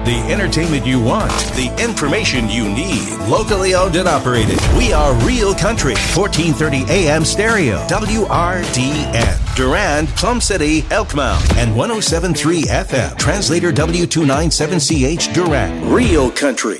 The entertainment you want, the information you need. Locally owned and operated. We are Real Country, 1430 AM stereo, WRDN. Durand, Plum City, Elkmount, and 107.3 FM. Translator W297CH Durand. Real Country.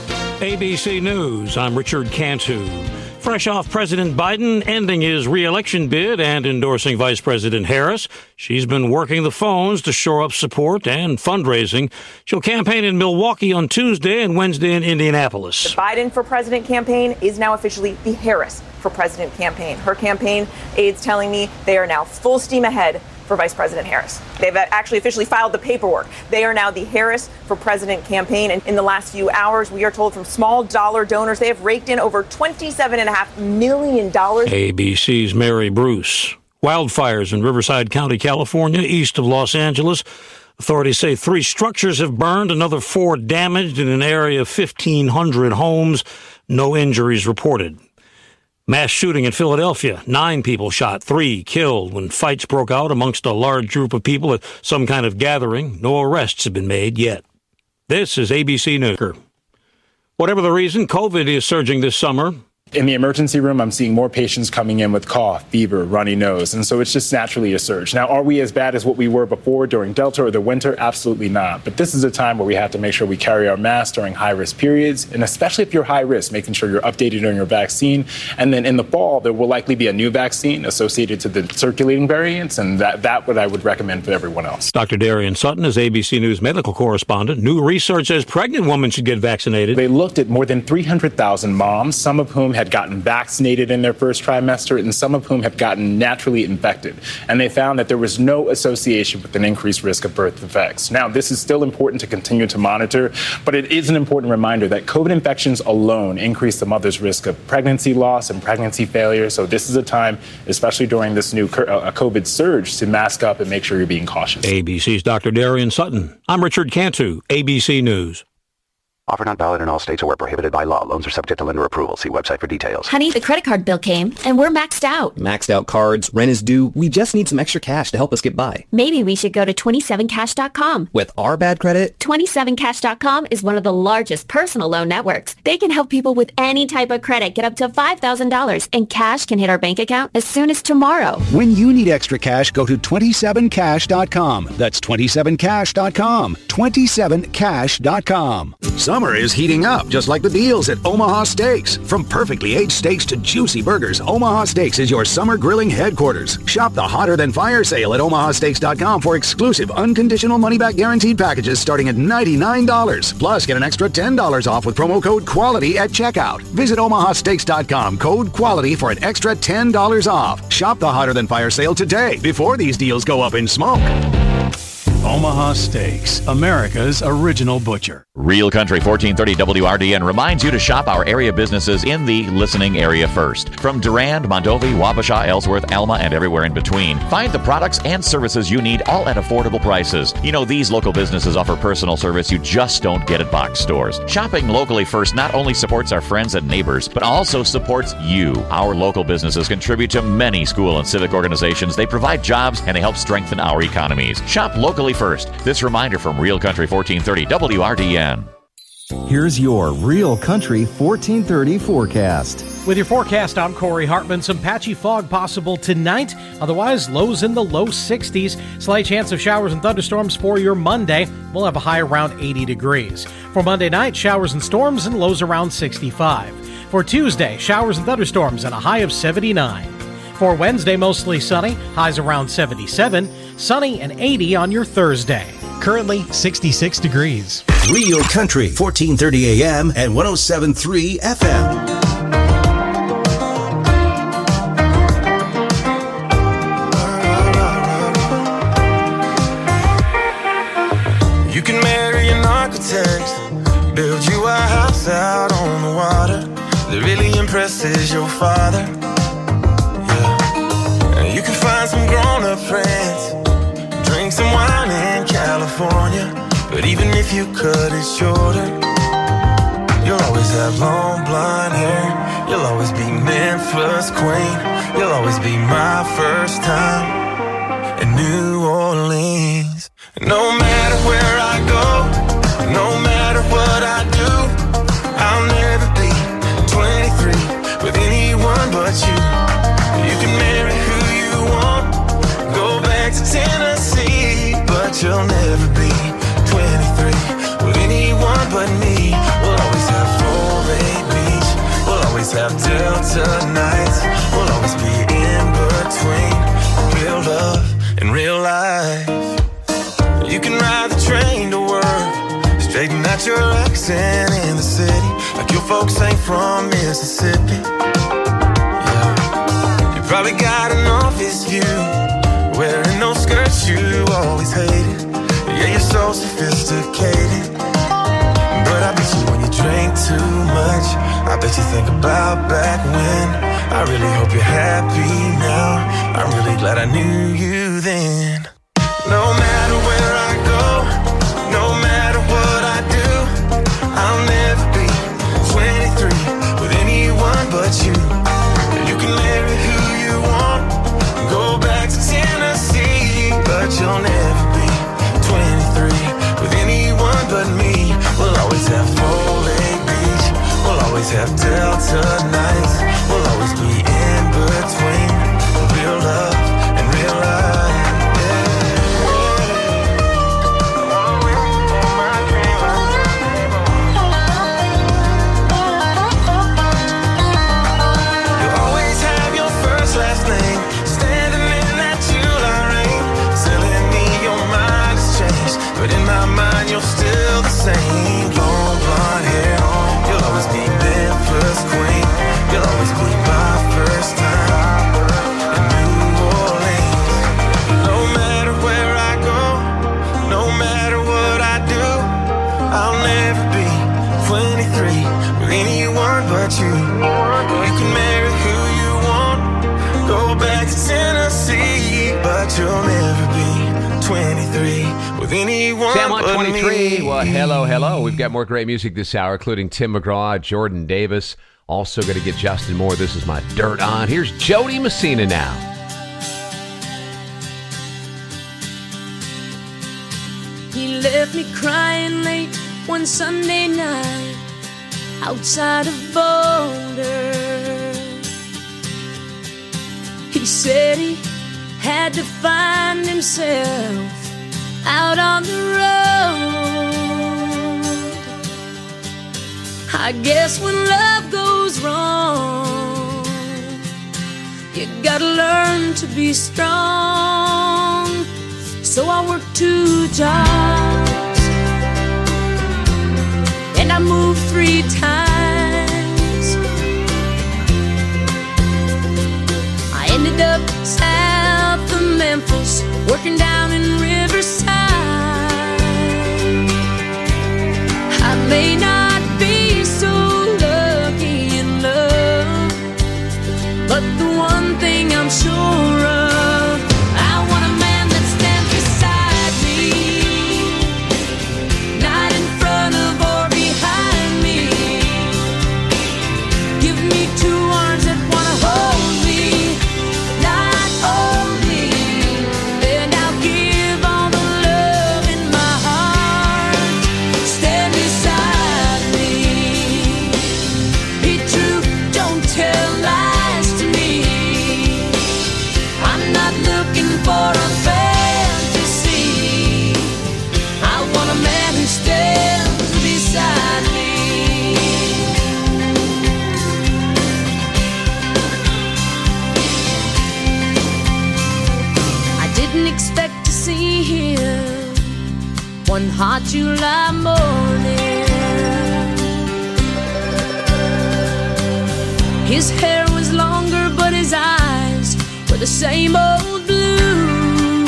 ABC News, I'm Richard Cantu. Fresh off President Biden ending his re-election bid and endorsing Vice President Harris, she's been working the phones to shore up support and fundraising. She'll campaign in Milwaukee on Tuesday and Wednesday in Indianapolis. The Biden for President campaign is now officially the Harris for President campaign. Her campaign aides telling me they are now full steam ahead for Vice President Harris. They've actually officially filed the paperwork. They are now the Harris for President campaign. And in the last few hours, we are told from small dollar donors, they have raked in over $27.5 million. ABC's Mary Bruce. Wildfires in Riverside County, California, east of Los Angeles. Authorities say 3 structures have burned, another 4 damaged in an area of 1,500 homes. No injuries reported. Mass shooting in Philadelphia. 9 people shot, 3 killed when fights broke out amongst a large group of people at some kind of gathering. No arrests have been made yet. This is ABC News. Whatever the reason, COVID is surging this summer. In the emergency room, I'm seeing more patients coming in with cough, fever, runny nose, and so it's just naturally a surge. Now, are we as bad as what we were before during Delta or the winter? Absolutely not. But this is a time where we have to make sure we carry our masks during high-risk periods, and especially if you're high risk, making sure you're updated on your vaccine. And then in the fall, there will likely be a new vaccine associated to the circulating variants, and that what I would recommend for everyone else. Dr. Darian Sutton is ABC News medical correspondent. New research says pregnant women should get vaccinated. They looked at more than 300,000 moms, some of whom had gotten vaccinated in their first trimester and some of whom have gotten naturally infected. And they found that there was no association with an increased risk of birth defects. Now, this is still important to continue to monitor, but it is an important reminder that COVID infections alone increase the mother's risk of pregnancy loss and pregnancy failure. So this is a time, especially during this new COVID surge, to mask up and make sure you're being cautious. ABC's Dr. Darian Sutton. I'm Richard Cantu, ABC News. Offer not valid in all states or where prohibited by law. Loans are subject to lender approval. See website for details. Honey, the credit card bill came, and we're maxed out. Maxed out cards, rent is due. We just need some extra cash to help us get by. Maybe we should go to 27cash.com. With our bad credit? 27cash.com is one of the largest personal loan networks. They can help people with any type of credit get up to $5,000, and cash can hit our bank account as soon as tomorrow. When you need extra cash, go to 27cash.com. That's 27cash.com. 27cash.com. Summer is heating up, just like the deals at Omaha Steaks. From perfectly aged steaks to juicy burgers, Omaha Steaks is your summer grilling headquarters. Shop the Hotter Than Fire sale at omahasteaks.com for exclusive, unconditional money-back guaranteed packages starting at $99. Plus, get an extra $10 off with promo code QUALITY at checkout. Visit omahasteaks.com, code QUALITY for an extra $10 off. Shop the Hotter Than Fire sale today, before these deals go up in smoke. Omaha Steaks, America's original butcher. Real Country 1430 WRDN reminds you to shop our area businesses in the listening area first. From Durand, Mondovi, Wabasha, Ellsworth, Alma, and everywhere in between. Find the products and services you need, all at affordable prices. You know, these local businesses offer personal service you just don't get at box stores. Shopping locally first not only supports our friends and neighbors, but also supports you. Our local businesses contribute to many school and civic organizations. They provide jobs and they help strengthen our economies. Shop locally first. This reminder from Real Country 1430 WRDN. Here's your Real Country 1430 forecast. With your forecast, I'm Corey Hartman. Some patchy fog possible tonight. Otherwise, lows in the low 60s. Slight chance of showers and thunderstorms for your Monday. We'll have a high around 80 degrees. For Monday night, showers and storms and lows around 65. For Tuesday, showers and thunderstorms and a high of 79. For Wednesday, mostly sunny, highs around 77, sunny and 80 on your Thursday. Currently 66 degrees. Real Country, 1430 AM and 107.3 FM. You can marry an architect, build you a house out on the water that really impresses your father. You can find some grown-up friends, drink some wine in California. But even if you cut it shorter, you'll always have long blonde hair. You'll always be Memphis queen. You'll always be my first time in New Orleans. No matter where I go, no Delta nights will always be in between real love and real life. You can ride the train to work, straighten out your accent in the city, like your folks ain't from Mississippi. Yeah. You probably got an office view, wearing those skirts you always hated. Yeah, you're so sophisticated, but I bet you when you drink too much, I bet you think about back when. I really hope you're happy now. I'm really glad I knew you then. No matter where I go, no matter what I do, I'll never be 23 with anyone but you. You can marry who you want, go back to Tennessee, but you'll never be 23 with anyone but me. We'll always have Full Lake Beach, we'll always have Delta nights, we'll always be in between real love and real life. But in my mind, you're still the same. Long blonde hair, you'll always be Memphis queen. You'll always be my first time in New Orleans. No matter where I go, no matter what I do, I'll never be 23 with anyone but you. You can marry who you want, go back to Tennessee, but you'll never be 23 with anyone Sam on but 23. me. Well, hello. We've got more great music this hour, including Tim McGraw, Jordan Davis. Also going to get Justin Moore. This is my Dirt On. Here's Jody Messina now. He left me crying late one Sunday night outside of Boulder. He said he had to find himself out on the road. I guess when love goes wrong, you gotta learn to be strong. So I worked 2 jobs and I moved 3 times. I ended up south of Memphis, working down in Riverside. I may not be so lucky in love, but the one thing I'm sure of, I want a man that stands beside me, not in front of or behind me. Give me 2 arms that wanna hold me, not only, and I'll give all the love in my heart. Stand beside me, be true, don't tell lies to me. I'm not looking for a fantasy, I want a man who stands beside me. I didn't expect to see him one hot July morning. His hair was longer, but his eyes were the same old blue.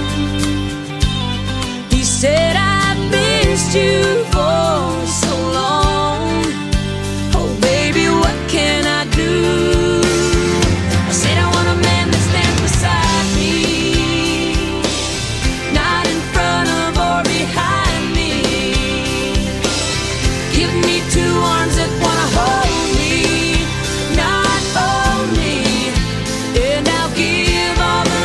He said, I've missed you for so long. Oh, baby, what can I do? I said, I want a man that stands beside me, not in front of or behind me. Give me 2 arms that wanna hold me, not only, and I'll give all the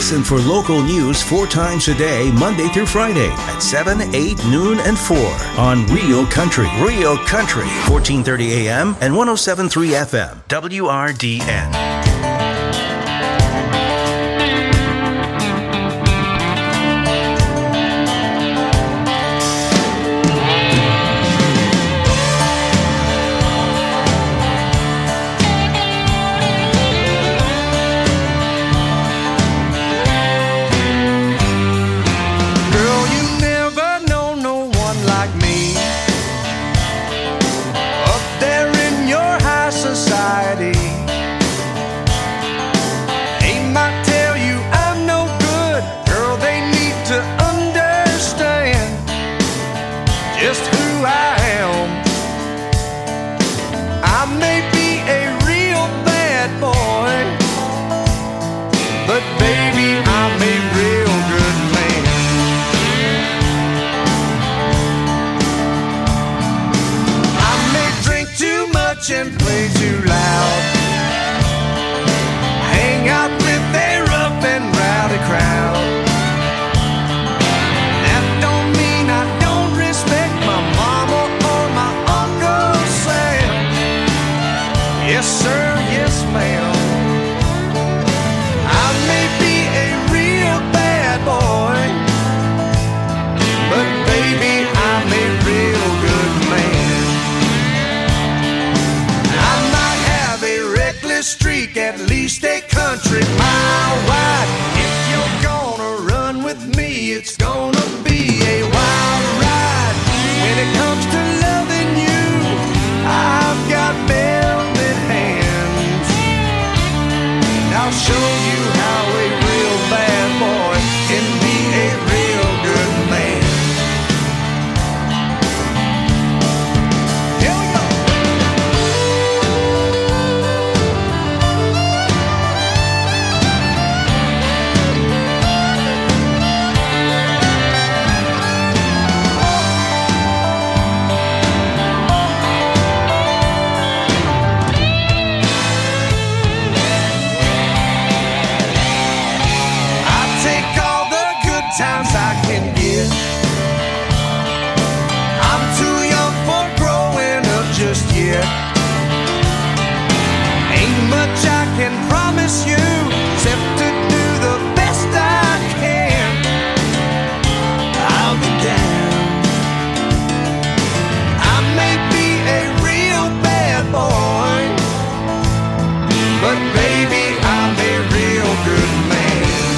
Listen for local news 4 times a day, Monday through Friday at 7, 8, noon, and 4 on Real Country. Real Country, 1430 AM and 107.3 FM, WRDN. And play too loud. Hang out with a rough and rowdy crowd. That don't mean I don't respect my mama or my Uncle Sam. Yes sir, yes ma'am. I may be a real bad boy, but baby I'm a real good man. Streak at least a country mile wide. If you're gonna run with me, it's gonna be a wild ride. When it comes to loving you, I've got velvet hands. I'll show you how a real bad boy can be a real good man. Here we go. Times I can get. I'm too young for growing up just yet. Ain't much I can promise you except to do the best I can. I'll be down. I may be a real bad boy, but baby I'm a real good man.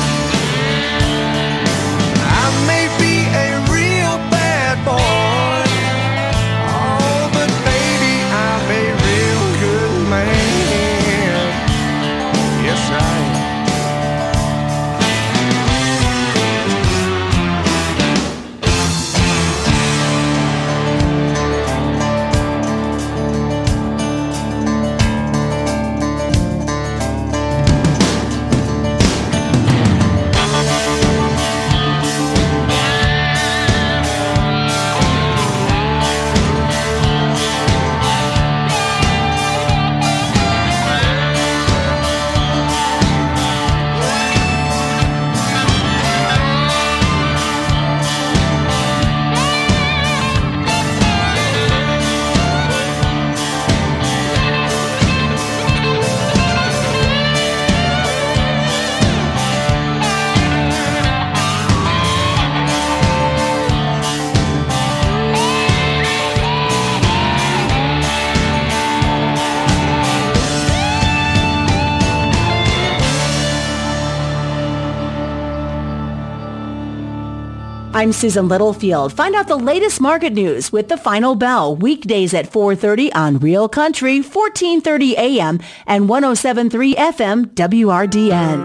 I'm Susan Littlefield. Find out the latest market news with the Final Bell weekdays at 4:30 on Real Country, 1430 AM and 107.3 FM WRDN.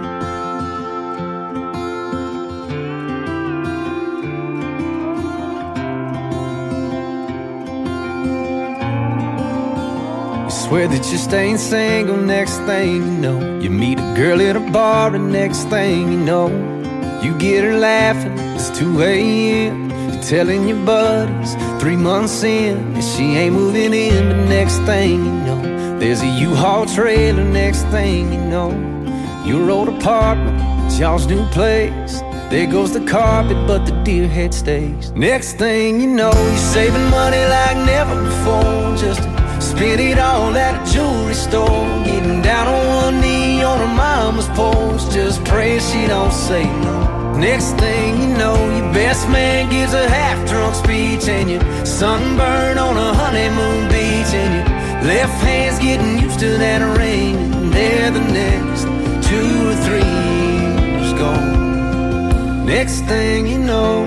Swear that you're staying single, next thing you know, you meet a girl at a bar, and next thing you know, you get her laughing, it's 2 a.m. You're telling your buddies 3 months in, and she ain't moving in. But next thing you know, there's a U-Haul trailer. Next thing you know, your old apartment y'all's new place. There goes the carpet, but the deer head stays. Next thing you know, you're saving money like never before. Just to spend it all at a jewelry store. Getting down on one knee on her mama's porch, just praying she don't say no. Next thing you know, your best man gives a half-drunk speech, and you're sunburned on a honeymoon beach, and your left hand's getting used to that ring, and there the next 2 or 3 years gone. Next thing you know,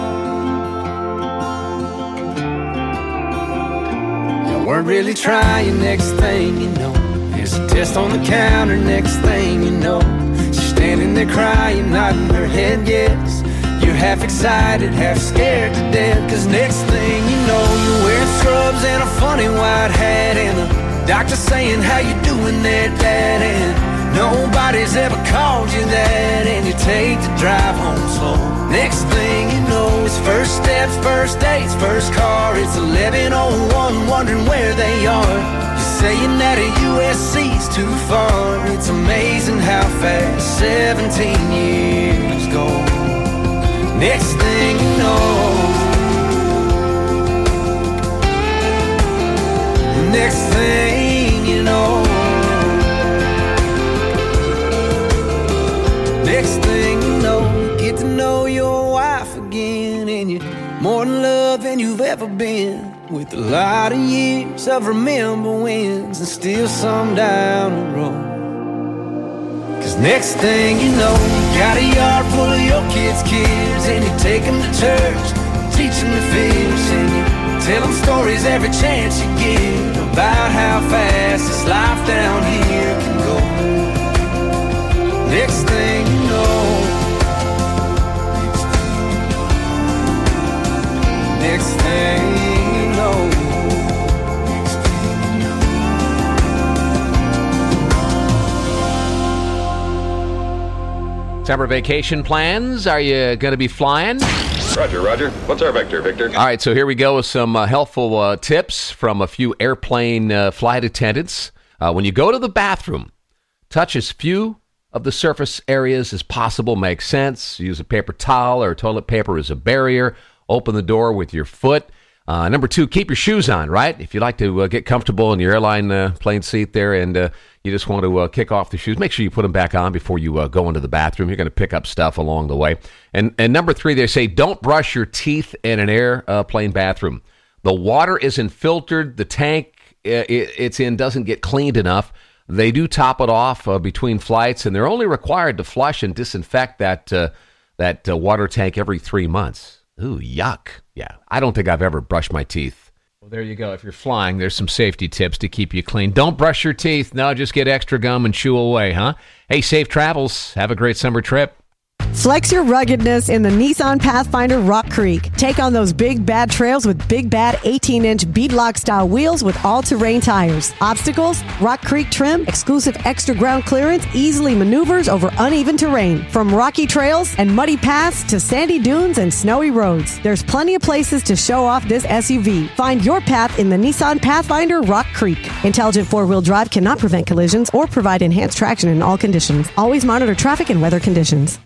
you weren't really trying. Next thing you know, there's a test on the counter. Next thing you know, she's standing there crying, nodding her head yes. You're half excited, half scared to death. Cause next thing you know, you're wearing scrubs and a funny white hat, and the doctor saying, how you doing there, Dad? And nobody's ever called you that, and you take the drive home slow. Next thing you know, it's first steps, first dates, first car. It's 11:01, wondering where they are. You're saying that a USC's too far. It's amazing how fast 17 years go. Next thing you know, next thing you know, next thing you know, you get to know your wife again, and you're more in love than you've ever been. With a lot of years of remember wins, and still some down the road. Cause next thing you know, you got a yard full of your kids' kids, and you take them to church, teach them to fish, and you tell them stories every chance you get about how fast this life down here can go. Next thing you know, next thing you know. Summer vacation plans? Are you going to be flying? Roger. What's our vector, Victor? All right, so here we go with some helpful tips from a few airplane flight attendants. When you go to the bathroom, touch as few of the surface areas as possible. Makes sense. Use a paper towel or toilet paper as a barrier. Open the door with your foot. Number 2, keep your shoes on, right? If you like to get comfortable in your airline plane seat there, and you just want to kick off the shoes, make sure you put them back on before you go into the bathroom. You're going to pick up stuff along the way. And number 3, they say don't brush your teeth in an airplane bathroom. The water isn't filtered. The tank it's in doesn't get cleaned enough. They do top it off between flights, and they're only required to flush and disinfect that water tank every 3 months. Ooh, yuck. Yeah, I don't think I've ever brushed my teeth. Well, there you go. If you're flying, there's some safety tips to keep you clean. Don't brush your teeth. No, just get extra gum and chew away, huh? Hey, safe travels. Have a great summer trip. Flex your ruggedness in the Nissan Pathfinder Rock Creek. Take on those big bad trails with big bad 18-inch beadlock style wheels with all-terrain tires. Obstacles, Rock Creek trim, exclusive extra ground clearance, easily maneuvers over uneven terrain. From rocky trails and muddy paths to sandy dunes and snowy roads, there's plenty of places to show off this SUV. Find your path in the Nissan Pathfinder Rock Creek. Intelligent four-wheel drive cannot prevent collisions or provide enhanced traction in all conditions. Always monitor traffic and weather conditions.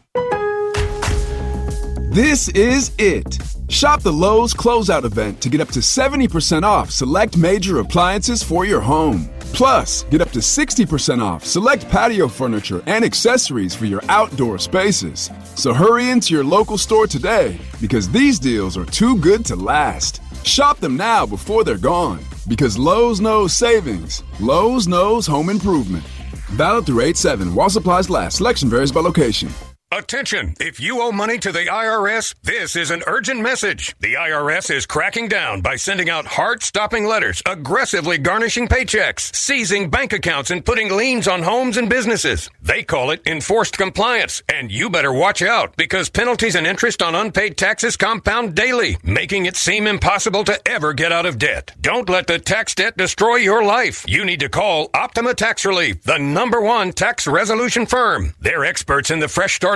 This is it. Shop the Lowe's Closeout event to get up to 70% off select major appliances for your home. Plus, get up to 60% off select patio furniture and accessories for your outdoor spaces. So hurry into your local store today because these deals are too good to last. Shop them now before they're gone because Lowe's knows savings. Lowe's knows home improvement. Valid through 8/7 while supplies last. Selection varies by location. Attention! If you owe money to the IRS, this is an urgent message. The IRS is cracking down by sending out heart-stopping letters, aggressively garnishing paychecks, seizing bank accounts, and putting liens on homes and businesses. They call it enforced compliance, and you better watch out because penalties and interest on unpaid taxes compound daily, making it seem impossible to ever get out of debt. Don't let the tax debt destroy your life. You need to call Optima Tax Relief, the #1 tax resolution firm. They're experts in the fresh start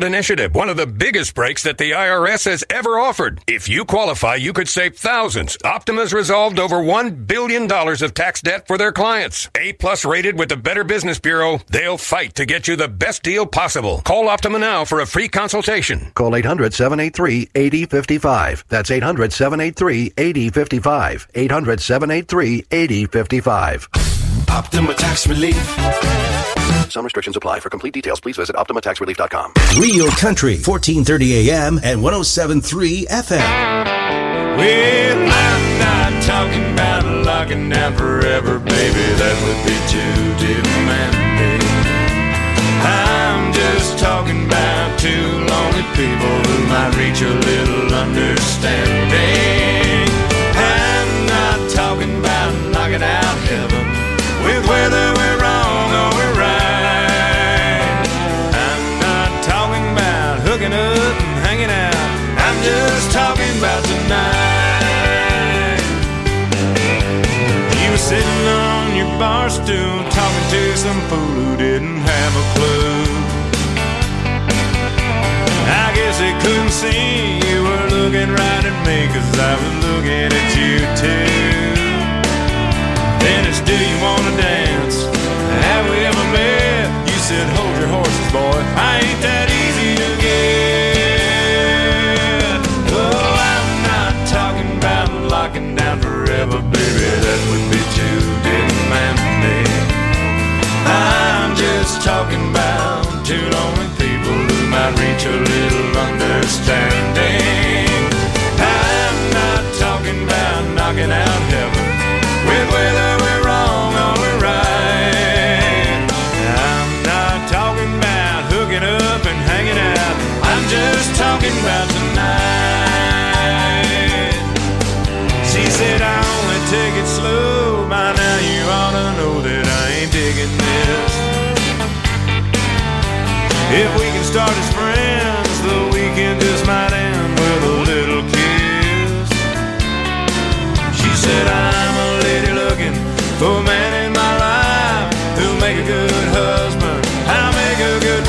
Initiative, one of the biggest breaks that the IRS has ever offered. If you qualify, you could save thousands. Optima's resolved over $1 billion of tax debt for their clients. A-plus rated with the Better Business Bureau, they'll fight to get you the best deal possible. Call Optima now for a free consultation. Call 800-783-8055. That's 800-783-8055. 800-783-8055. Optima Tax Relief. Some restrictions apply. For complete details, please visit OptimaTaxRelief.com. Real Country, 1430 AM and 107.3 FM. Well, I'm not talking about locking down forever, baby. That would be too demanding. I'm just talking about two lonely people who might reach a little understanding. I'm not talking about knocking out heaven with whether we're wrong or we're right. I'm not talking about hooking up and hanging out. I'm just talking about tonight. You were sitting on your bar stool talking to some fool who didn't have a clue. I guess they couldn't see you were looking right at me, 'cause I was looking at you too. Then it's, do you wanna dance? Have we ever met? You said, hold your horses, boy. I ain't that easy to get. Oh, I'm not talking about locking down forever, baby. That would be too demanding. I'm just talking about two lonely people who might reach a little understanding. I'm not talking about knocking out heaven with whether we're wrong or we're right. I'm not talking about hooking up and hanging out. I'm just talking about tonight. She said, I only take it slow. By now you ought to know that I ain't digging this. If we can start as friends, the weekend just might end with a little kiss. She said, I'm a lady looking for a man in my life who'll make a good husband, I'll make a good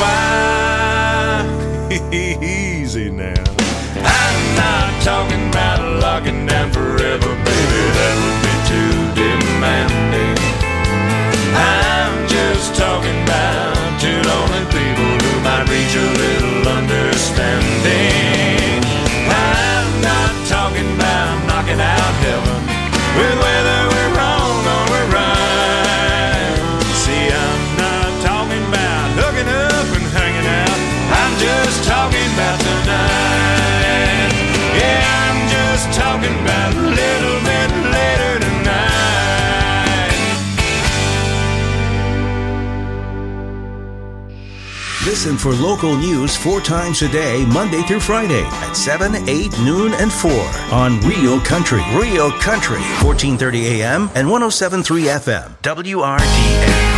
wife. Easy now. I'm not talking about locking down forever, baby. That would be too demanding. I'm just talking about two lonely people who might reach a little understanding. I'm not talking about knocking out heaven with whether we're wrong or we're right. See, I'm not talking about hooking up and hanging out. I'm just talking about tonight. Yeah, I'm just talking about a little bit later tonight. Listen for local news 4 times a day, Monday through Friday at 7, 8, noon, and 4 on Real Country. Real Country, 1430 AM and 107.3 FM, WRDN.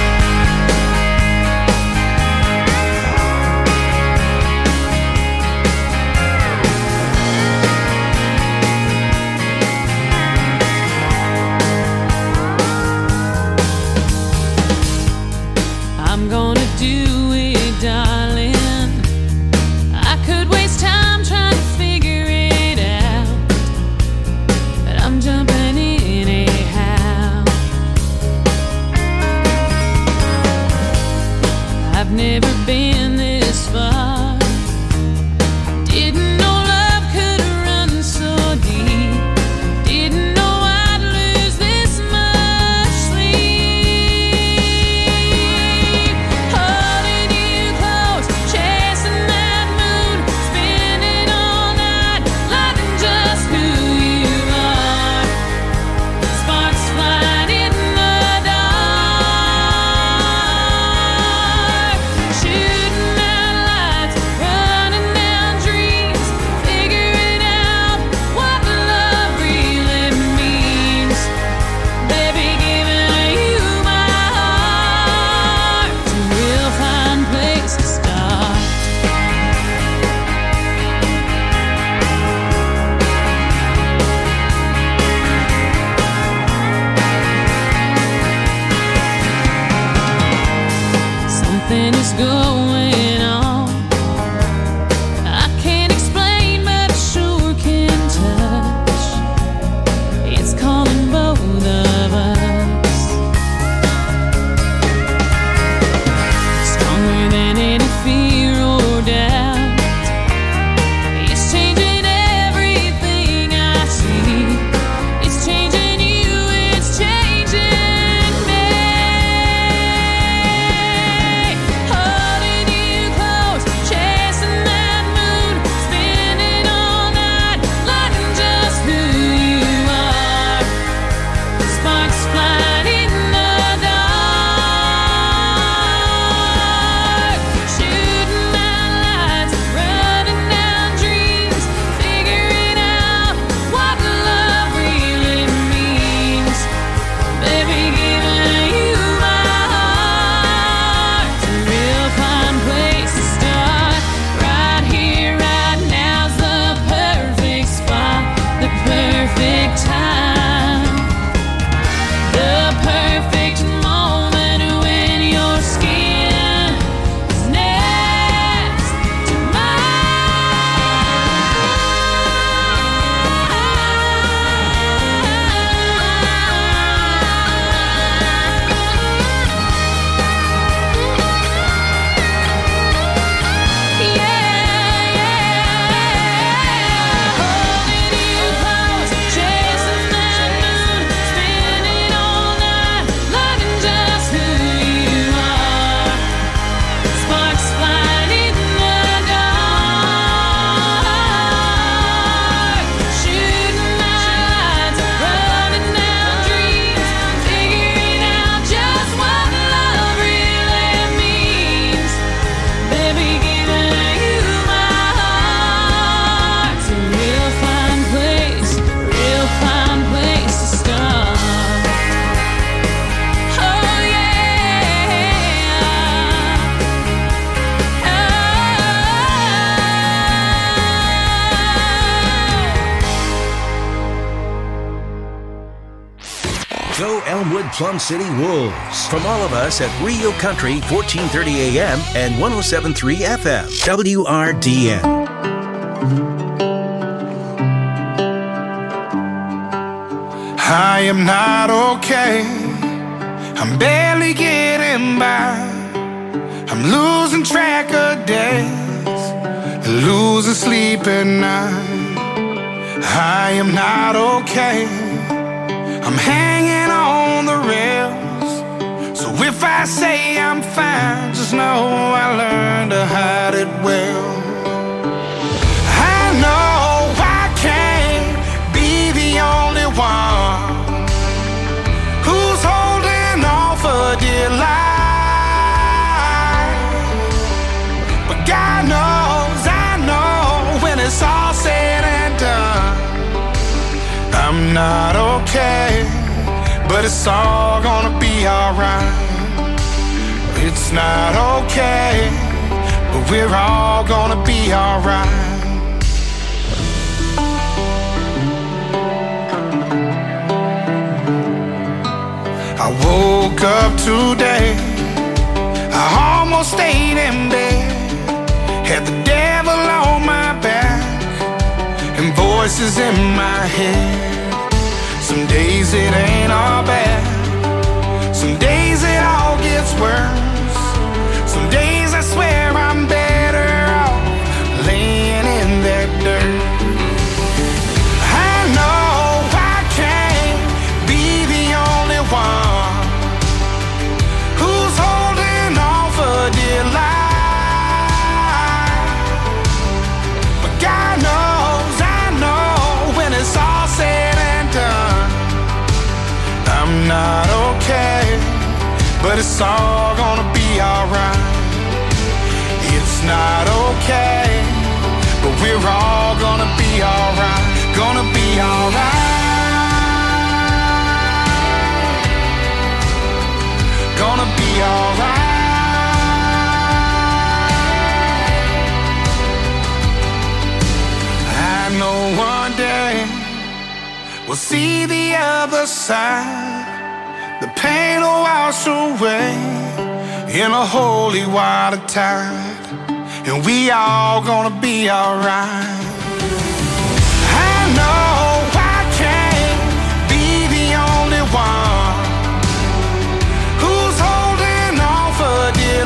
I'm gonna do it, darling. I could waste time trying to figure it out, but I'm jumping in anyhow. I've never been this far. Didn't know love could run so deep. Didn't know I'd lose this much sleep. Holding you close, chasing that moon, spinning all night, loving just who you are. Sparks flying in the dark, shooting out lights, running down dreams, figuring out what love really means. Baby, giving you my heart, it's a real fine place to start. Something is going on. Go Elmwood Plum City Wolves. From all of us at Real Country 1430 AM and 107.3 FM. WRDN. I am not okay. I'm barely getting by. I'm losing track of days, losing sleep at night. I am not okay. I'm hanging on the rails. So if I say I'm fine, just know I learned to hide it well. I know I can't be the only one who's holding on for dear life. But God knows, I know, when it's all said and done, I'm not okay, but it's all gonna be alright. It's not okay, but we're all gonna be alright. I woke up today, I almost stayed in bed, had the devil on my back and voices in my head. Some days it ain't all bad, some days it all gets worse. Some days I swear I'm better off laying in that dirt. I know I can't be the only one who's holding on for dear life. But God knows, I know, when it's all said and done, I'm not okay, but it's all gonna be alright. It's not okay, but we're all gonna be alright. Gonna be alright. Gonna be alright. I know one day we'll see the other side. The pain will wash away in a holy water tide, and we all gonna be alright. I know I can't be the only one who's holding on for dear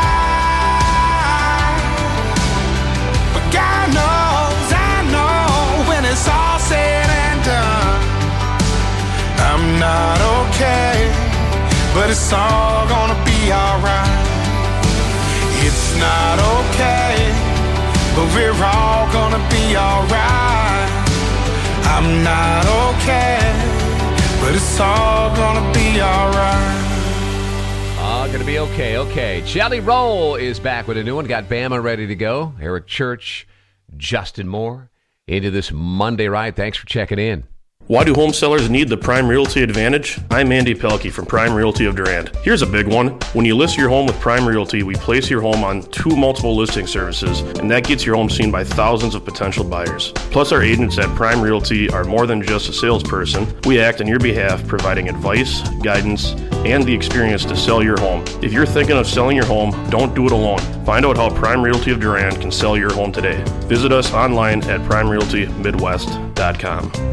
life. But God knows, I know, when it's all said and done, I'm not okay, but it's all gonna be alright. It's not okay, but we're all gonna be alright. I'm not okay, but it's all gonna be alright. Gonna be okay, okay. Jelly Roll is back with a new one. Got Bama ready to go. Eric Church, Justin Moore, into this Monday ride. Thanks for checking in. Why do home sellers need the Prime Realty Advantage? I'm Andy Pelkey from Prime Realty of Durand. Here's a big one. When you list your home with Prime Realty, we place your home on 2 multiple listing services, and that gets your home seen by thousands of potential buyers. Plus, our agents at Prime Realty are more than just a salesperson. We act on your behalf, providing advice, guidance, and the experience to sell your home. If you're thinking of selling your home, don't do it alone. Find out how Prime Realty of Durand can sell your home today. Visit us online at primerealtymidwest.com.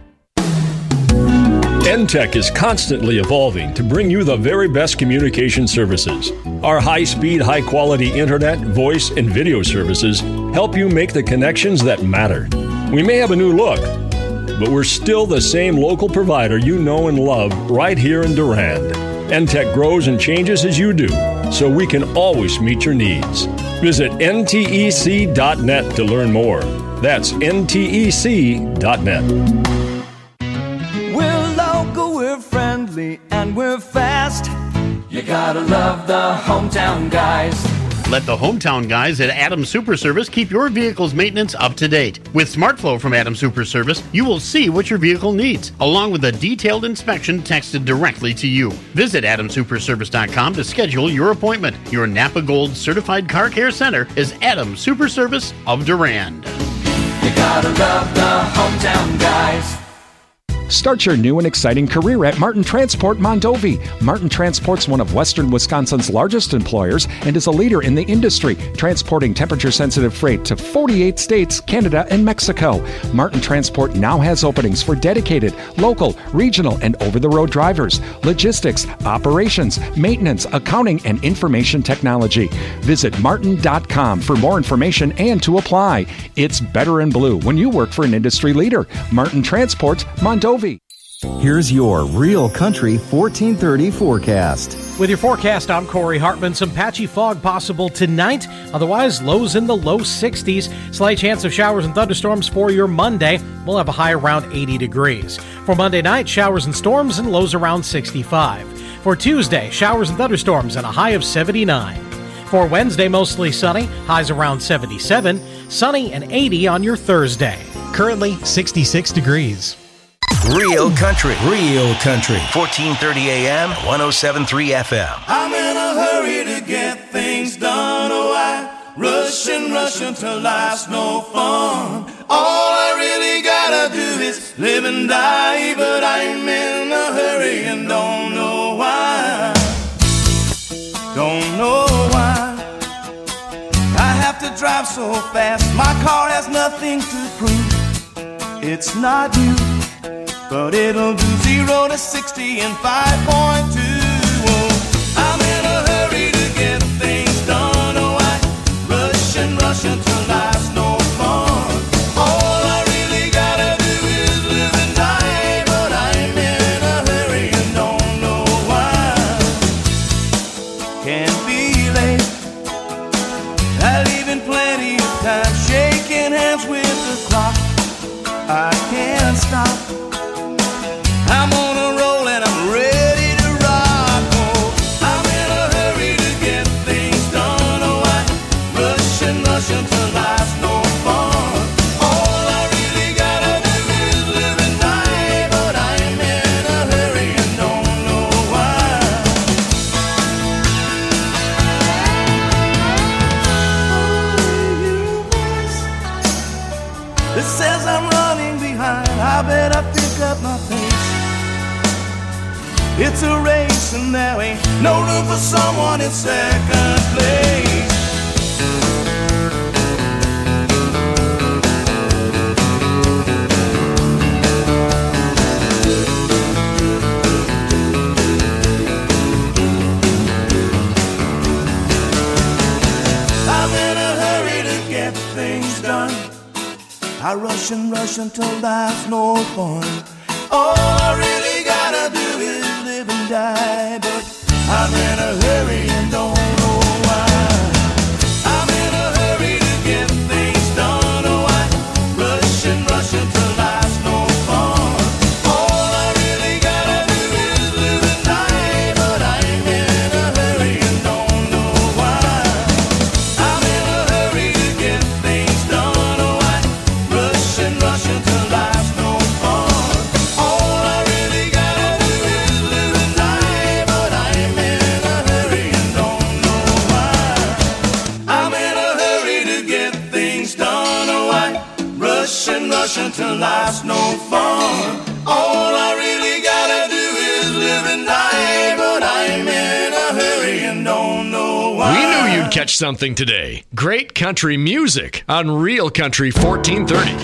NTech is constantly evolving to bring you the very best communication services. Our high-speed, high-quality internet, voice, and video services help you make the connections that matter. We may have a new look, but we're still the same local provider you know and love right here in Durand. NTech grows and changes as you do, so we can always meet your needs. Visit ntec.net to learn more. That's ntec.net. We're friendly and we're fast. You gotta love the hometown guys. Let the hometown guys at Adams Super Service keep your vehicle's maintenance up to date. With SmartFlow from Adams Super Service, you will see what your vehicle needs, along with a detailed inspection texted directly to you. Visit AdamSuperService.com to schedule your appointment. Your Napa Gold Certified Car Care Center is Adams Super Service of Durand. You gotta love the hometown guys. Start your new and exciting career at Martin Transport Mondovi. Martin Transport's one of Western Wisconsin's largest employers and is a leader in the industry, transporting temperature-sensitive freight to 48 states, Canada, and Mexico. Martin Transport now has openings for dedicated, local, regional, and over-the-road drivers, logistics, operations, maintenance, accounting, and information technology. Visit martin.com for more information and to apply. It's better in blue when you work for an industry leader. Martin Transport, Mondovi. Here's your Real Country 1430 forecast. With your forecast, I'm Corey Hartman. Some patchy fog possible tonight. Otherwise, lows in the low 60s. Slight chance of showers and thunderstorms for your Monday. We'll have a high around 80 degrees. For Monday night, showers and storms and lows around 65. For Tuesday, showers and thunderstorms and a high of 79. For Wednesday, mostly sunny, highs around 77. Sunny and 80 on your Thursday. Currently 66 degrees. Real country. 1430 AM, 107.3 FM. I'm in a hurry to get things done. Oh, I rush until life's no fun. All I really gotta do is live and die, but I'm in a hurry and don't know why. Don't know why I have to drive so fast. My car has nothing to prove. It's not new, but it'll do 0 to 60 in 5.2. Oh, I'm in a hurry to get things done. Oh, I rush until life's no fun. All I really gotta do is live and die, but I'm in a hurry and don't know why. Can't be late. I leave in plenty of time, shaking hands with the clock. I can't stop. I'm on a roll and I'm ready to rock. Oh, I'm in a hurry to get things done. Oh, I rush until life's no fun. All I really gotta do is live and die, but I'm in a hurry and don't know why. It says I'm running behind. I better pick up my pace. It's a race and there ain't no room for someone in second place. I'm in a hurry to get things done. I rush until life's no fun. All I really gotta do is live and die, but I'm in a hurry and don't know why. I'm in a hurry to get things done. Oh, I rush until life's no fun. All I really gotta do is live and die, but I'm in a hurry and don't know why. I'm in a hurry to get things done. Oh, I rush until life's no fun. All I really gotta do is live and die, but I'm in a hurry and don't know why. I'm in a hurry to get things done. Oh, I rush until life's no fun. All I really gotta do is live and die, but I'm in a hurry and don't know why. We knew you'd catch something today. Great country music on Real Country 1430.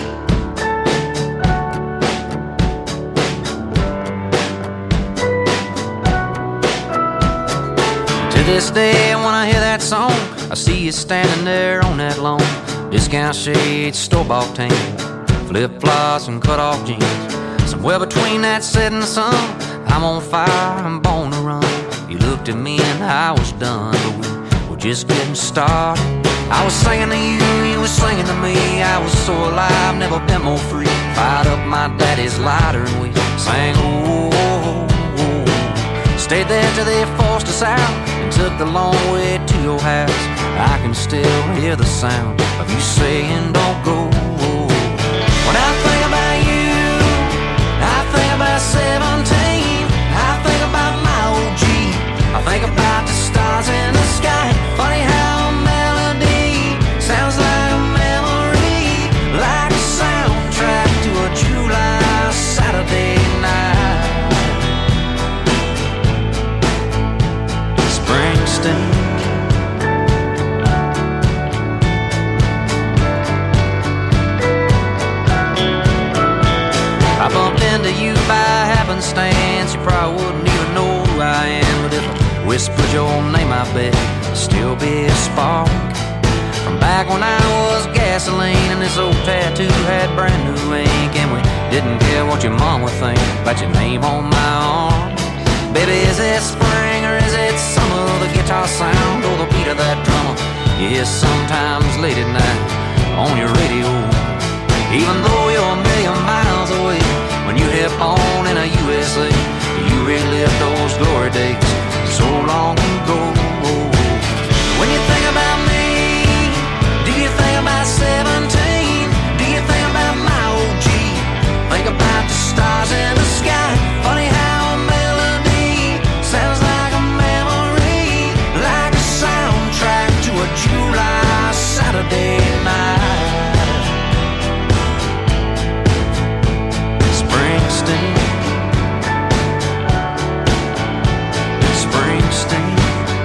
To this day, when I hear that song, I see you standing there on that lawn. Discount shades, store-bought tan, flip-flops and cut-off jeans. Somewhere between that setting sun, I'm on fire, I'm born to run. You looked at me and I was done, but we were just getting started. I was singing to you, you were singing to me. I was so alive, never been more free. Fired up my daddy's lighter and we sang, oh, oh, oh. Stayed there till they forced us out and took the long way to your house. I can still hear the sound of you saying don't go. When I think about you, I think about 17. I think about my old Jeep. I think about the stars in the sky. Funny how a melody sounds like a memory, like a soundtrack to a July Saturday into you by happenstance, you probably wouldn't even know who I am. But if I whispered your name, I bet it'd still be a spark from back when I was gasoline and this old tattoo had brand new ink, and we didn't care what your mom would think about your name on my arm. Baby, is it spring or is it summer? The guitar sound or the beat of that drummer? Yes, sometimes late at night on your radio. Even though you're a million miles away, when you hit on in a USA, you relive those glory days so long ago. When you think about me, do you think about 17? Do you think about my OG? Think about the stars in the sky. Funny how a melody sounds like a memory, like a soundtrack to a July Saturday night. Springsteen, Springsteen.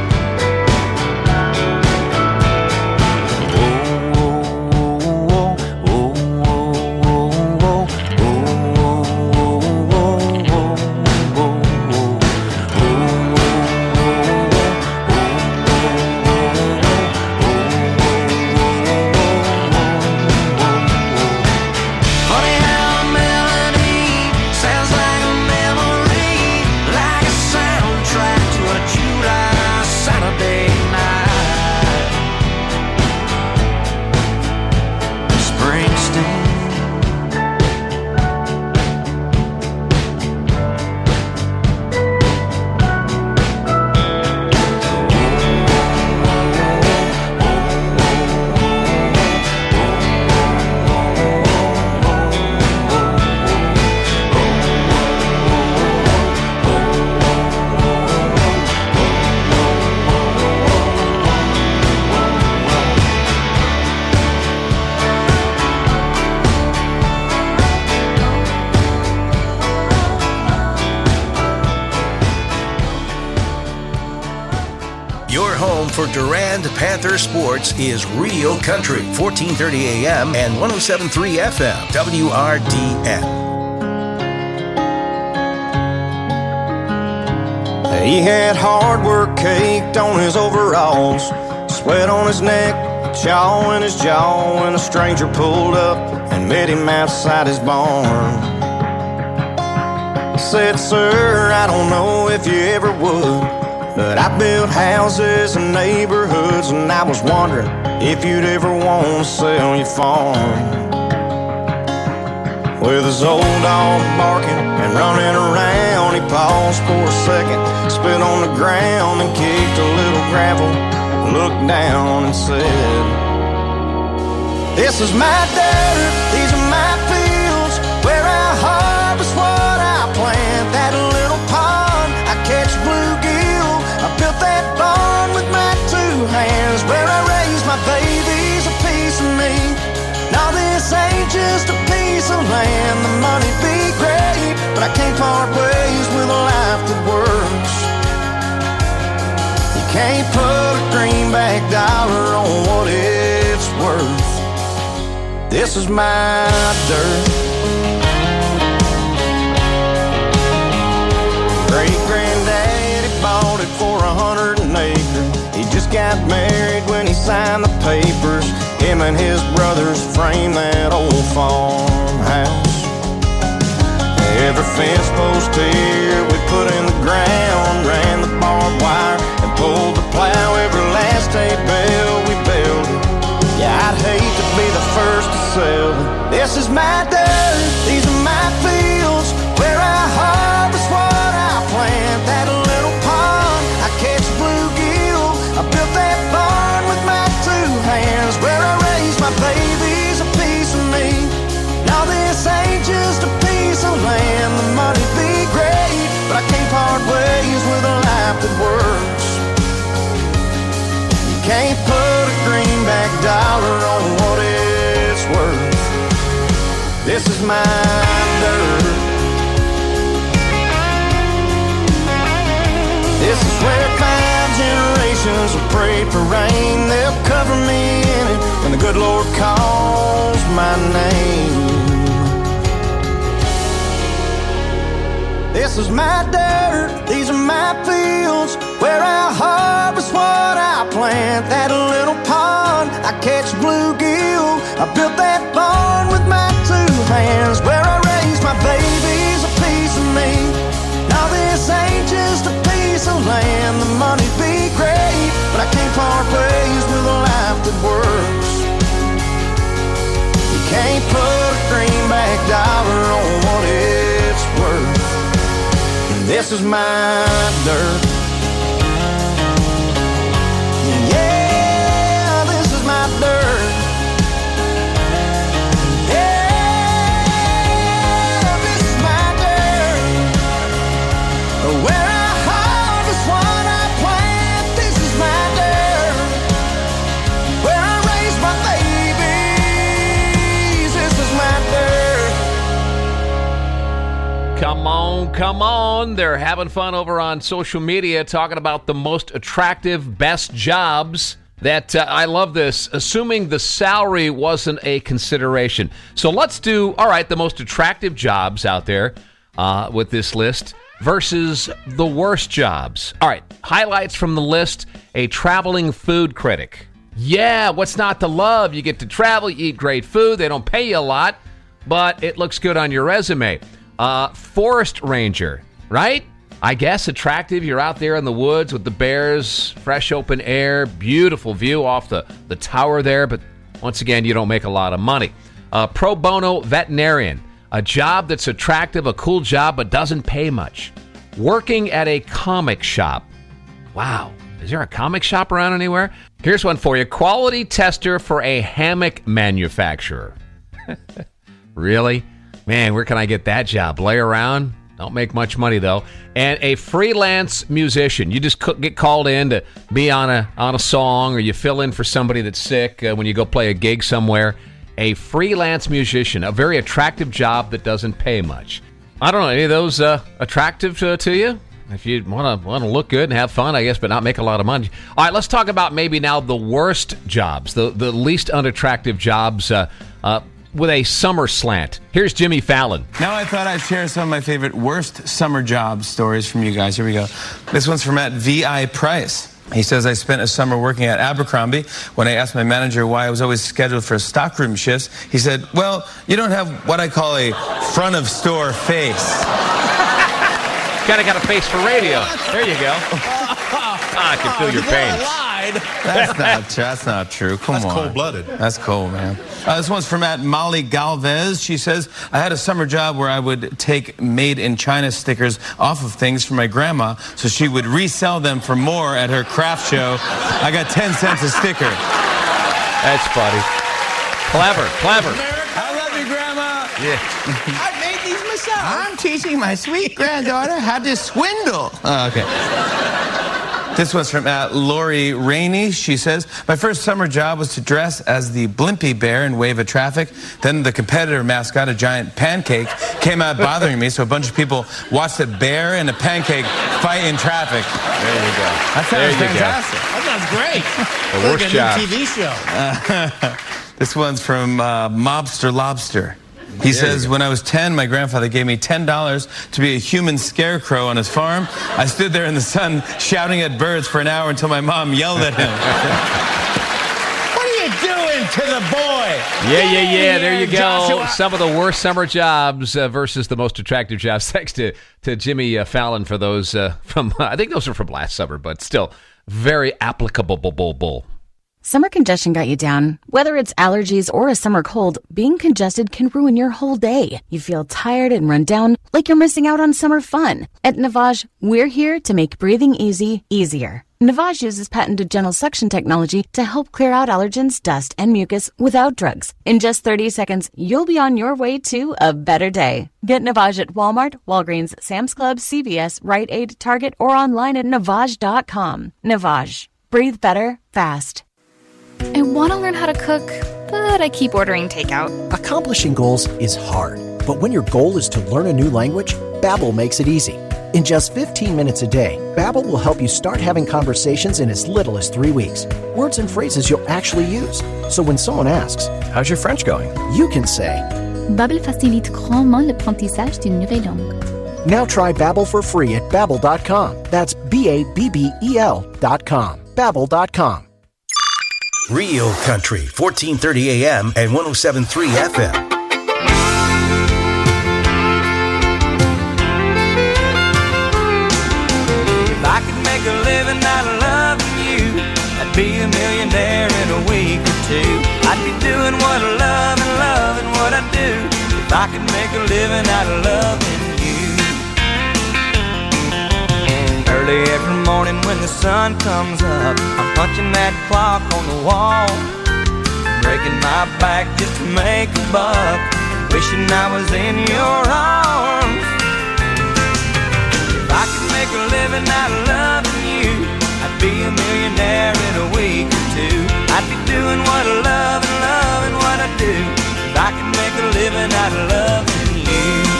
For Durand Panther Sports is Real Country, 1430 AM and 107.3 FM, WRDN. He had hard work caked on his overalls, sweat on his neck, chaw in his jaw, when a stranger pulled up and met him outside his barn. He said, "Sir, I don't know if you ever would, but I built houses and neighborhoods, and I was wondering if you'd ever want to sell your farm." With his old dog barking and running around, he paused for a second, spit on the ground and kicked a little gravel, looked down and said, "This is my dirt, these are my fields, where I harvest what I plant. That little pond, I catch bluegill. I built that barn with my two hands, where I raise my babies, a piece of me. Now this ain't just a piece of land. The money be great, but I can't part ways with a life that works. You can't put a greenback dollar on what it's worth. This is my dirt." Great-granddaddy bought it for 100 an acre. He just got married when he signed the papers. Him and his brothers framed that old farmhouse. Every fence post here we put in the ground, ran the barbed wire and pulled the plow. Every last hay bale we built. Yeah, I'd hate to be the first to sell it. This is my dirt, these are my fields, where I harvest what I plant. That little pond, I catch bluegill. I built that barn with my two hands, where I raise my babies, a piece of me. Now this ain't just a piece of land. The money be great, but I can't part ways with a life that works. You can't put a greenback dollar on what it's worth. This is my dirt. This is where 5 generations have prayed for rain. They'll cover me in it when the good Lord calls my name. This is my dirt, these are my fields, where I harvest what I plant. That little pond, I catch bluegill. I built that barn with my 2 hands, where I raise my babies, a piece of me. Now this ain't just a piece of land. The money be great, but I can't part ways with a life that works. You can't put a greenback dollar on what it's worth. This is my dirt. Yeah, this is my dirt. Yeah, this is my dirt. Where I harvest what I plant. This is my dirt. Where I raise my babies. This is my dirt. Come on, come on. They're having fun over on social media talking about the most attractive, best jobs. That I love this, assuming the salary wasn't a consideration. So let's do, all right, the most attractive jobs out there with this list versus the worst jobs. All right, highlights from the list, a traveling food critic. Yeah, what's not to love? You get to travel, you eat great food, they don't pay you a lot, but it looks good on your resume. Forest ranger, right? I guess attractive. You're out there in the woods with the bears, fresh open air, beautiful view off the tower there, but once again, you don't make a lot of money. Pro bono veterinarian, a job that's attractive, a cool job, but doesn't pay much. Working at a comic shop. Wow. Is there a comic shop around anywhere? Here's one for you. Quality tester for a hammock manufacturer. Really? Man, where can I get that job? Lay around? Don't make much money, though. And a freelance musician. You just get called in to be on a song, or you fill in for somebody that's sick when you go play a gig somewhere. A freelance musician, a very attractive job that doesn't pay much. I don't know, any of those attractive to you? If you want to look good and have fun, I guess, but not make a lot of money. All right, let's talk about maybe now the worst jobs, the least unattractive jobs with a summer slant. Here's Jimmy Fallon. Now I thought I'd share some of my favorite worst summer job stories from you guys. Here we go. This one's from V.I. Price. He says, I spent a summer working at Abercrombie. When I asked my manager why I was always scheduled for stockroom shifts, he said, well, you don't have what I call a front of store face. Kind of got a face for radio. There you go. I can feel your pain. That's not true. Come on. That's cold-blooded. That's cold, man. This one's from Molly Galvez. She says, I had a summer job where I would take made-in-China stickers off of things for my grandma so she would resell them for more at her craft show. I got 10 cents a sticker. That's funny. Clever. I love you, Grandma. Yeah. I made these myself. I'm teaching my sweet granddaughter how to swindle. Oh, okay. This one's from Lori Rainey. She says, my first summer job was to dress as the Blimpie Bear and wave at traffic. Then the competitor mascot, a giant pancake, came out bothering me, so a bunch of people watched a bear and a pancake fight in traffic. There you go. That sounds fantastic. That sounds great. The worst job. Like a new TV show. This one's from Mobster Lobster. He says, when I was 10, my grandfather gave me $10 to be a human scarecrow on his farm. I stood there in the sun shouting at birds for an hour until my mom yelled at him. What are you doing to the boy? Yeah. There you go. Joshua. Some of the worst summer jobs versus the most attractive jobs. Thanks to Jimmy Fallon for those from, I think those are from last summer, but still very applicable. Summer congestion got you down. Whether it's allergies or a summer cold, being congested can ruin your whole day. You feel tired and run down, like you're missing out on summer fun. At Navage, we're here to make breathing easy, easier. Navage uses patented gentle suction technology to help clear out allergens, dust, and mucus without drugs. In just 30 seconds, you'll be on your way to a better day. Get Navage at Walmart, Walgreens, Sam's Club, CVS, Rite Aid, Target, or online at Navage.com. Navage. Breathe better, fast. I want to learn how to cook, but I keep ordering takeout. Accomplishing goals is hard, but when your goal is to learn a new language, Babbel makes it easy. In just 15 minutes a day, Babbel will help you start having conversations in as little as 3 weeks. Words and phrases you'll actually use. So when someone asks, how's your French going? You can say, Babbel facilite grandement l'apprentissage d'une nouvelle langue. Now try Babbel for free at Babbel.com. That's BABBEL.com. Babbel.com. Real Country, 1430 AM and 107.3 FM. If I could make a living out of loving you, I'd be a millionaire in a week or two. I'd be doing what I love and loving what I do. If I could make a living out of loving you. Early every morning when the sun comes up, I'm punching that clock on the wall, breaking my back just to make a buck, wishing I was in your arms. If I could make a living out of loving you, I'd be a millionaire in a week or two. I'd be doing what I love and loving what I do. If I could make a living out of loving you.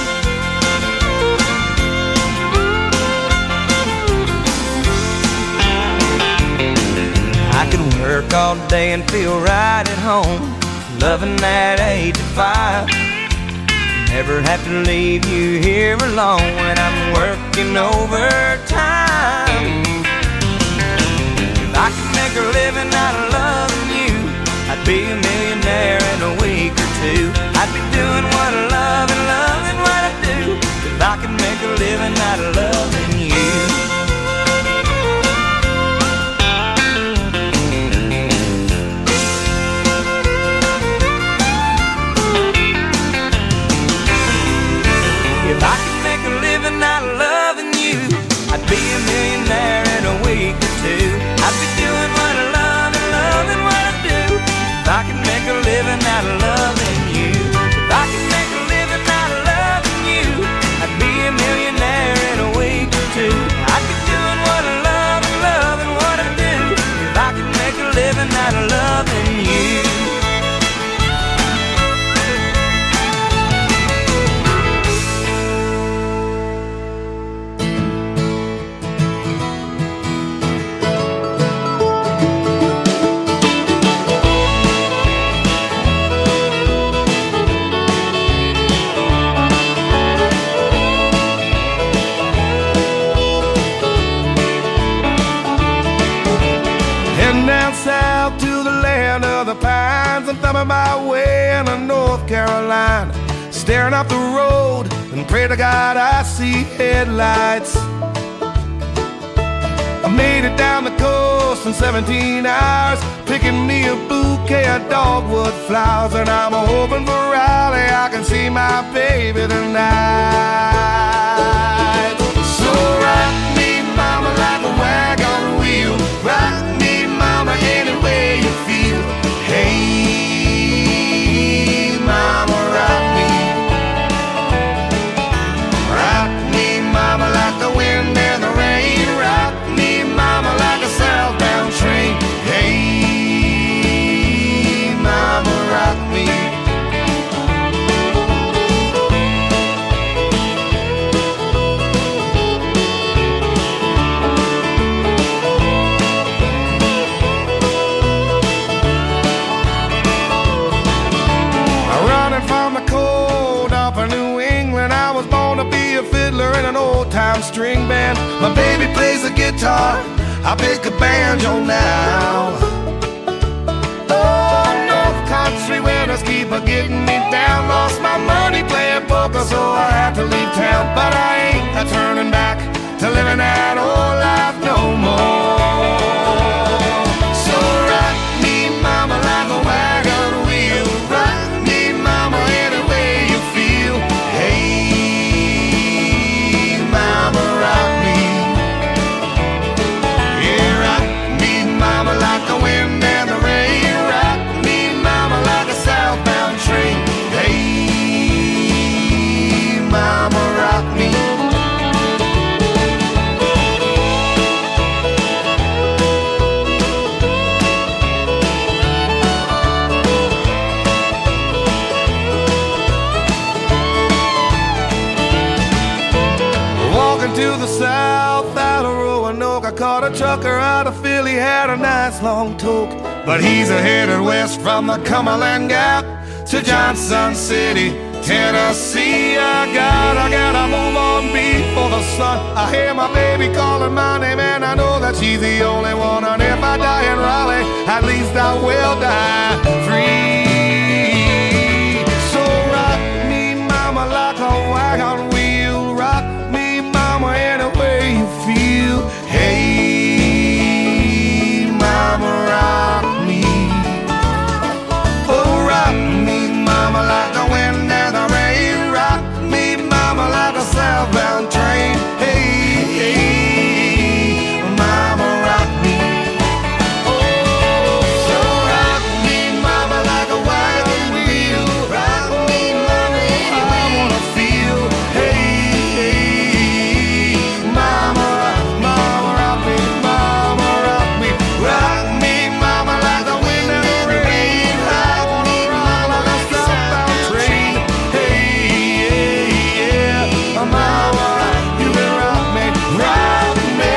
I could work all day and feel right at home, loving that 8 to 5. Never have to leave you here alone when I'm working overtime. If I could make a living out of loving you, I'd be a millionaire in a week or two. I'd be doing what I love and loving what I do. If I could make a living out of loving you. If I could make a living out of loving you, I'd be a millionaire in a week or two. I'd be doing what I love and loving what I do. If I could make a living out of loving you. If I could make a living out of loving you, I'd be a millionaire in a week or two. I'd be doing what I love and loving what I do. If I could make a living out of loving you. South to the land of the pines, I'm thumbing my way into North Carolina, staring up the road and pray to God I see headlights. I made it down the coast in 17 hours, picking me a bouquet of dogwood flowers, and I'm hoping for Raleigh I can see my baby tonight. So rock me, mama, like a wagon wheel. Rock me, mama, any way you feel. Hey, mama, rock me. Rock me, mama, like the wind and the rain. Rock me, mama, like a southbound train. Hey, mama, rock me. In an old-time string band, my baby plays the guitar, I pick a banjo now. Oh, North Country winners keep getting me down. Lost my money playing poker, so I had to leave town. But I ain't turning back to living that old life no more. So rock me, mama, like a wagon wheel. Rock me, mama, any way you feel. Hey, like the wind and the rain. Rock me, mama, like a southbound train. Hey, mama, rock me. Walking to the south out of Roanoke, I caught a trucker out of Philly, had a nice long toke. But he's headed west from the Cumberland Gap to Johnson City, Tennessee. I gotta move on, be son. I hear my baby calling my name, and I know that she's the only one. And if I die in Raleigh, at least I will die free. So rock me, mama, like a wagon wheel. Rock me, mama, any way you feel. Hey, mama, rock me. Oh, rock me, mama, like the wind and the rain. Rock me, mama, like a southbound train. Hey, hey, mama, rock me. Oh, so rock me, mama, like a wagon wheel. Rock me, mama, any way I wanna feel. Hey, hey, mama, rock me, mama, rock me. Rock me, mama, like the wind and the rain. Rock me, mama, like a southbound train. Hey, yeah, mama, you can rock me, rock me.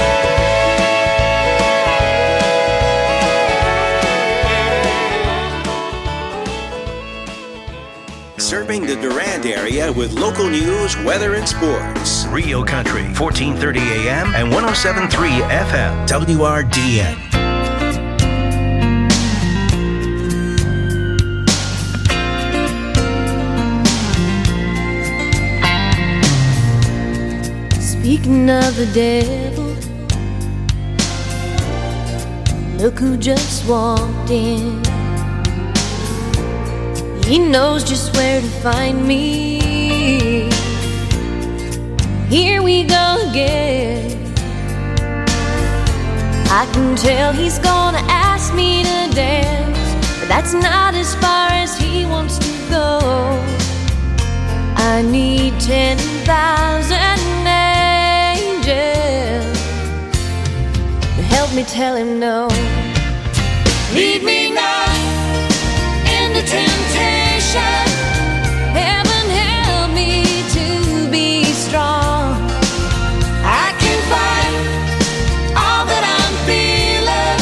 Serving the Durand area with local news, weather, and sports. Rio Country, 1430 AM and 107.3 FM. WRDN. Speaking of the devil, look who just walked in. He knows just where to find me. Here we go again. I can tell he's gonna ask me to dance, but that's not as far as he wants to go. I need 10,000 angels to help me tell him no. Lead me not into temptation. Heaven help me to be strong. I can fight all that I'm feeling,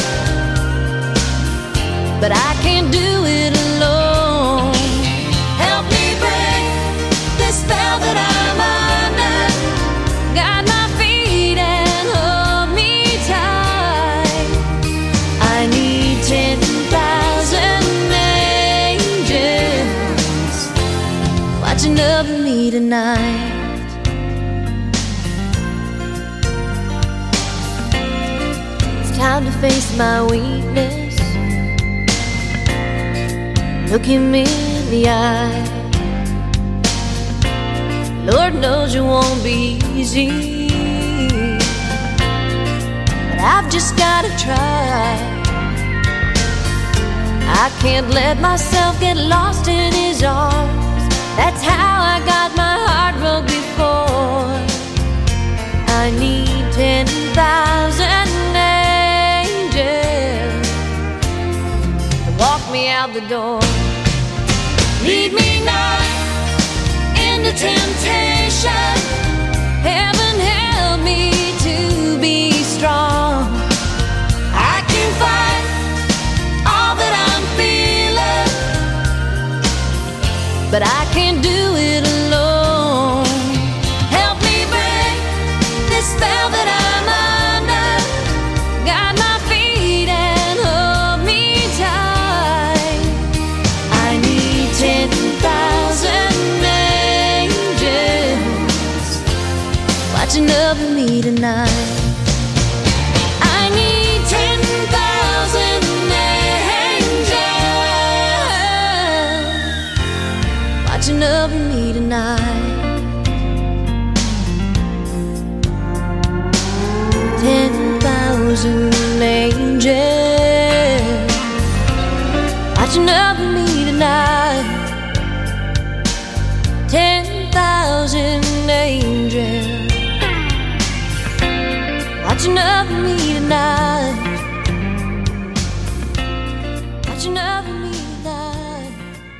but I can't do it alone. Help me break this spell that I'm under. Guide my feet and hold me tight. I need 10,000 angels watching over me tonight. It's time to face my weakness. Look him in the eye. Lord knows it won't be easy, but I've just gotta try. I can't let myself get lost in his arms. That's how I got my heart broke before. I need 10,000 angels to walk me out the door. Lead me not into temptation. Heaven help me to be strong. I can fight all that I'm feeling, but I can't do it alone. Help me break this spell that I'm under. Guide my feet and hold me tight. I need 10,000 angels watching over me tonight. I need 10,000 angels watching over me tonight. 10,000 angels watching over me tonight. 10,000 angels watching over me tonight. Watching over me tonight.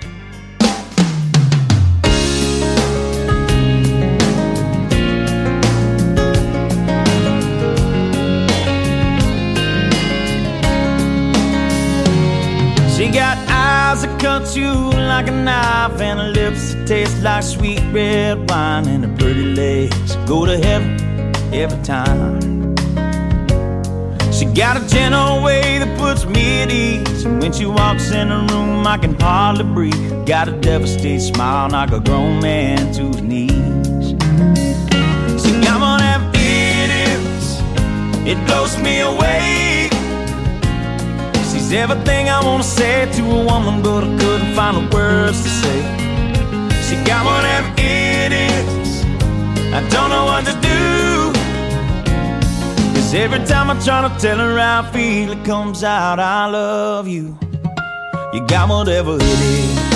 She got eyes that cut you like a knife, and her lips that taste like sweet red wine, and her pretty legs go to heaven every time. She got a gentle way that puts me at ease, and when she walks in the room I can hardly breathe. Got a devastated smile, knock a grown man to his knees. See, I'm gonna have idiots, it blows me away. She's everything I wanna say to a woman, but I couldn't find the words to say. She got one of them idiots, I don't know what to do. Cause every time I try to tell her how I feel, it comes out, I love you. You got whatever it is.